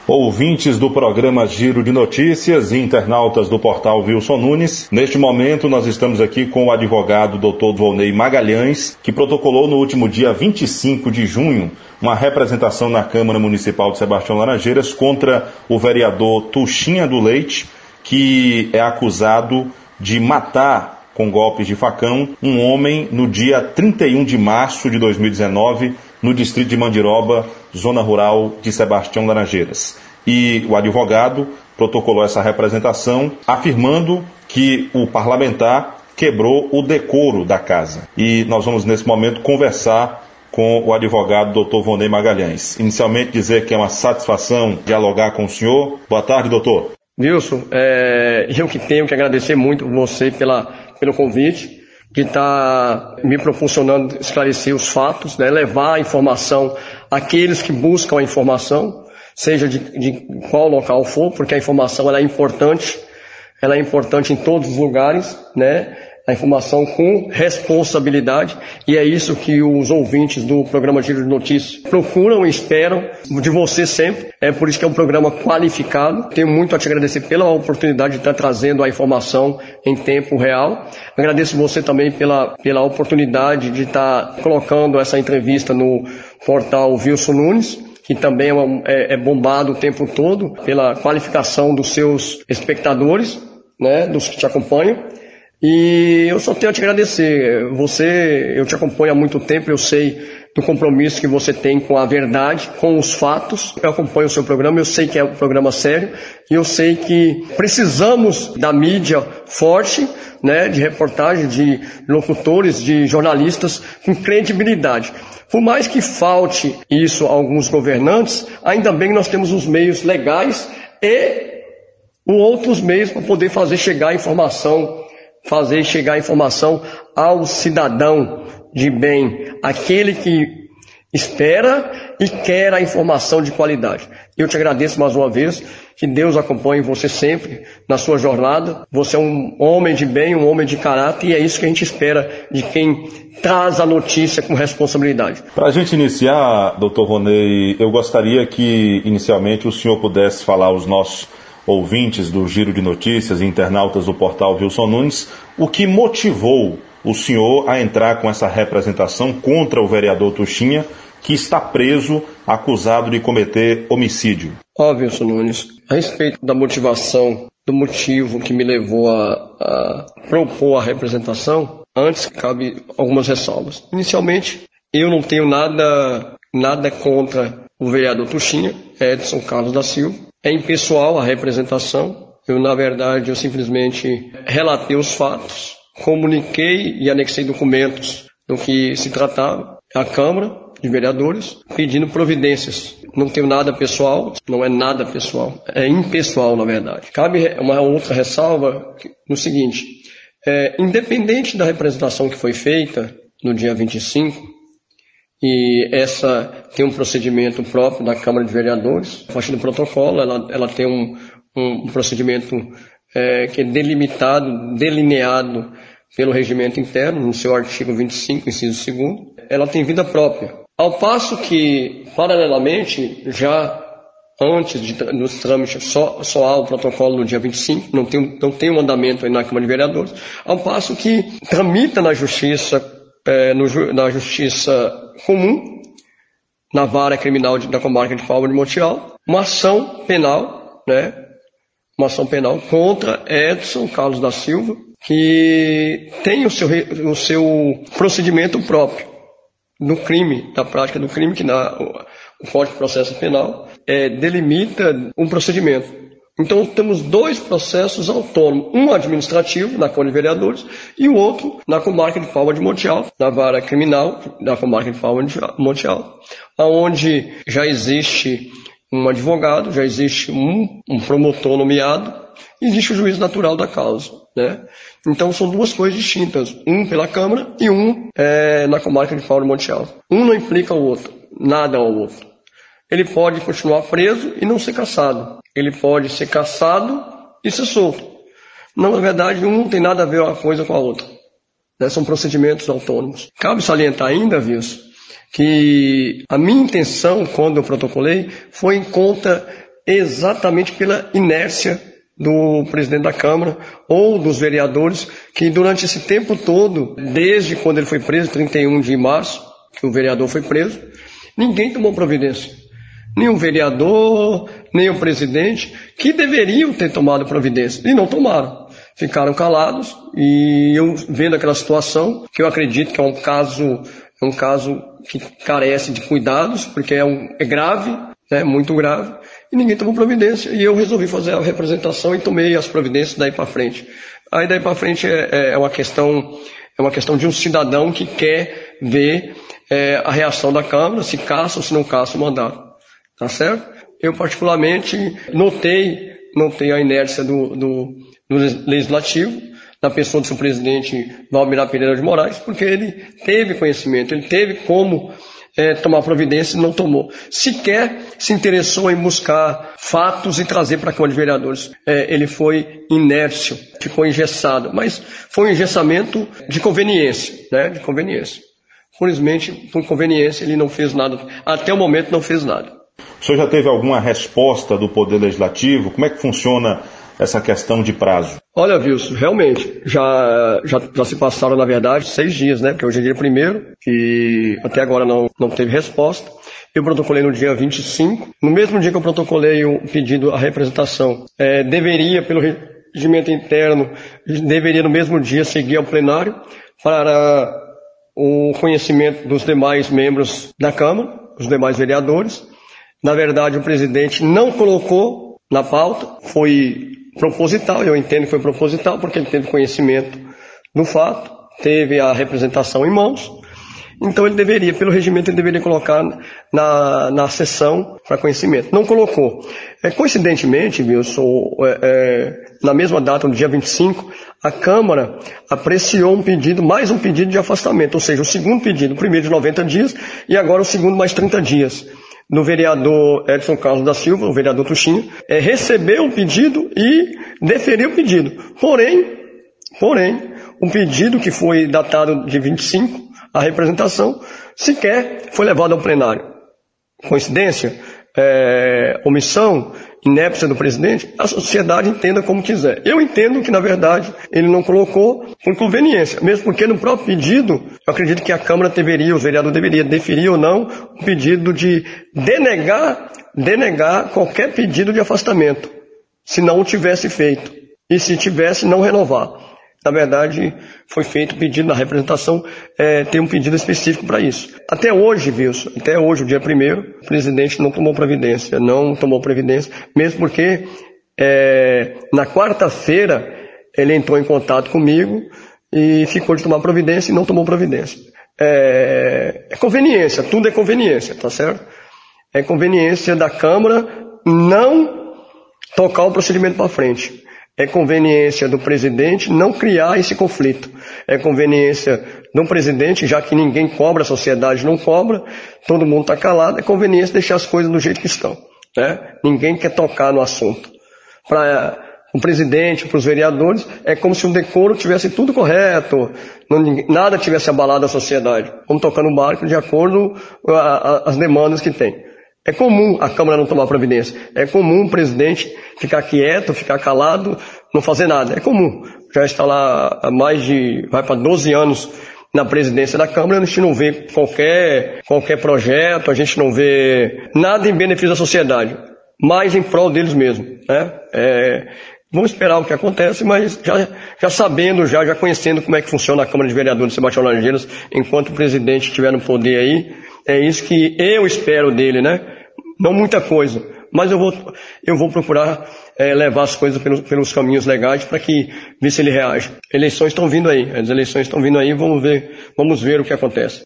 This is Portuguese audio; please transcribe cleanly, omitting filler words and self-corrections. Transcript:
Ouvintes do programa Giro de Notícias e internautas do portal Wilson Nunes, neste momento nós estamos aqui com o advogado Dr. Volney Magalhães, que protocolou no último dia 25 de junho uma representação na Câmara Municipal de Sebastião Laranjeiras contra o vereador Tuxinha do Leite, que é acusado de matar com golpes de facão um homem no dia 31 de março de 2019, no distrito de Mandiroba, zona rural de Sebastião Laranjeiras. E o advogado protocolou essa representação, afirmando que o parlamentar quebrou o decoro da casa. E nós vamos, nesse momento, conversar com o advogado Dr. Volney Magalhães. Inicialmente, dizer que é uma satisfação dialogar com o senhor. Boa tarde, doutor. Wilson, eu que tenho que agradecer muito você pelo convite, que está me proporcionando esclarecer os fatos, né, levar a informação àqueles que buscam a informação, seja de qual local for, porque a informação ela é importante em todos os lugares, né? A informação com responsabilidade, e é isso que os ouvintes do programa Giro de Notícias procuram e esperam de você sempre. É por isso que é um programa qualificado. Tenho muito a te agradecer pela oportunidade de estar trazendo a informação em tempo real. Agradeço você também pela oportunidade de estar colocando essa entrevista no portal Wilson Nunes, que também é bombado o tempo todo pela qualificação dos seus espectadores, né, dos que te acompanham. E eu só tenho a te agradecer. Eu te acompanho há muito tempo, eu sei do compromisso que você tem com a verdade, com os fatos. Eu acompanho o seu programa, eu sei que é um programa sério, e eu sei que precisamos da mídia forte, né, de reportagem, de locutores, de jornalistas com credibilidade. Por mais que falte isso a alguns governantes, ainda bem que nós temos os meios legais e outros meios para poder fazer chegar a informação ao cidadão de bem, aquele que espera e quer a informação de qualidade. Eu te agradeço mais uma vez, que Deus acompanhe você sempre na sua jornada. Você é um homem de bem, um homem de caráter, e é isso que a gente espera de quem traz a notícia com responsabilidade. Para a gente iniciar, doutor Volney, eu gostaria que inicialmente o senhor pudesse falar aos nossos ouvintes do Giro de Notícias e internautas do portal Wilson Nunes, o que motivou o senhor a entrar com essa representação contra o vereador Tuxinha, que está preso, acusado de cometer homicídio. Wilson Nunes, a respeito da motivação, do motivo que me levou a propor a representação, antes cabe algumas ressalvas. Inicialmente, eu não tenho nada contra o vereador Tuxinha, Edson Carlos da Silva. É impessoal a representação. Eu simplesmente relatei os fatos, comuniquei e anexei documentos do que se tratava à Câmara de Vereadores, pedindo providências. Não tenho nada pessoal, não é nada pessoal, é impessoal, na verdade. Cabe uma outra ressalva no seguinte, independente da representação que foi feita no dia 25, e essa tem um procedimento próprio da Câmara de Vereadores. A partir do protocolo, ela tem um procedimento que é delineado pelo regimento interno, no seu artigo 25, inciso 2º. Ela tem vida própria. Ao passo que, paralelamente, já antes dos trâmites, só há o protocolo no dia 25, não tem um andamento aí na Câmara de Vereadores, ao passo que tramita na Justiça comum, na vara criminal da comarca de Palma de Montiel, uma ação penal, né? Uma ação penal contra Edson Carlos da Silva, que tem o seu procedimento próprio do crime, da prática do crime, que o Código de Processo Penal delimita um procedimento. Então, temos dois processos autônomos, um administrativo, na Câmara de Vereadores, e o outro na comarca de Palma de Montiel, na vara criminal da comarca de Palma de Montiel, onde já existe um advogado, já existe um promotor nomeado, e existe o juiz natural da causa, né? Então, são duas coisas distintas, um pela Câmara e um na comarca de Palma de Montiel. Um não implica o outro, nada ao outro. Ele pode continuar preso e não ser cassado. Ele pode ser cassado e ser solto. Não, na verdade, um não tem nada a ver uma coisa com a outra. Né? São procedimentos autônomos. Cabe salientar ainda, Wilson, que a minha intenção, quando eu protocolei, foi em conta exatamente pela inércia do presidente da Câmara ou dos vereadores, que durante esse tempo todo, desde quando ele foi preso, 31 de março, que o vereador foi preso, ninguém tomou providência. Nem o vereador, nem o presidente, que deveriam ter tomado providência, e não tomaram. Ficaram calados, e eu vendo aquela situação, que eu acredito que é um caso que carece de cuidados, porque é grave, muito grave, e ninguém tomou providência. E eu resolvi fazer a representação e tomei as providências daí para frente. Aí daí para frente é uma questão de um cidadão que quer ver a reação da Câmara, se caça ou se não caça o mandato. Tá certo? Eu particularmente notei a inércia do Legislativo, na pessoa do seu presidente Valmir Pereira de Moraes, porque ele teve conhecimento, ele teve como tomar providência e não tomou. Sequer se interessou em buscar fatos e trazer para a Câmara de Vereadores. Ele foi inércio, ficou engessado, mas foi um engessamento de conveniência, de conveniência. Felizmente, por conveniência, ele não fez nada, até o momento não fez nada. O senhor já teve alguma resposta do Poder Legislativo? Como é que funciona essa questão de prazo? Olha, Wilson, realmente, já se passaram, na verdade, 6 dias, porque hoje é dia 1º, e até agora não teve resposta. Eu protocolei no dia 25. No mesmo dia que eu protocolei o pedido à representação, deveria, pelo regimento interno, deveria no mesmo dia seguir ao plenário para o conhecimento dos demais membros da Câmara, os demais vereadores. Na verdade, o presidente não colocou na pauta, foi proposital, eu entendo que foi proposital, porque ele teve conhecimento do fato, teve a representação em mãos, então ele deveria, pelo regimento, ele deveria colocar na sessão para conhecimento. Não colocou. Coincidentemente, Wilson, na mesma data, no dia 25, a Câmara apreciou mais um pedido de afastamento, ou seja, o segundo pedido, o primeiro de 90 dias e agora o segundo mais 30 dias. Do vereador Edson Carlos da Silva, o vereador Tuxinha, recebeu o pedido e deferiu o pedido. Porém, o pedido que foi datado de 25, a representação, sequer foi levado ao plenário. Coincidência? Omissão? Inépcia do presidente? A sociedade entenda como quiser. Eu entendo que, na verdade, ele não colocou por conveniência, mesmo porque no próprio pedido, eu acredito que a Câmara deveria, o vereador deveria deferir ou não o pedido de denegar qualquer pedido de afastamento, se não o tivesse feito, e se tivesse, não renovar. Na verdade, foi feito o pedido na representação, tem um pedido específico para isso. Até hoje, Wilson, o dia 1º, o presidente não tomou providência, mesmo porque na quarta-feira ele entrou em contato comigo e ficou de tomar providência e não tomou providência. É conveniência, tudo é conveniência, tá certo? É conveniência da Câmara não tocar o procedimento para frente. É conveniência do presidente não criar esse conflito. É conveniência do presidente, já que ninguém cobra, a sociedade não cobra, todo mundo está calado, é conveniência deixar as coisas do jeito que estão. Ninguém quer tocar no assunto. Para o presidente, para os vereadores, é como se o decoro tivesse tudo correto, nada tivesse abalado a sociedade. Vamos tocar no barco de acordo com as demandas que tem. É comum a Câmara não tomar providência. É comum o presidente ficar quieto, ficar calado, não fazer nada. É comum. Já está lá há vai para 12 anos na presidência da Câmara, a gente não vê qualquer projeto, a gente não vê nada em benefício da sociedade, mas em prol deles mesmos. Vamos esperar o que acontece, mas já sabendo, já conhecendo como é que funciona a Câmara de Vereadores de Sebastião Laranjeiras, enquanto o presidente estiver no poder aí, é isso que eu espero dele, Não muita coisa, mas eu vou procurar levar as coisas pelos caminhos legais para ver se ele reage. Eleições estão vindo aí, vamos ver o que acontece.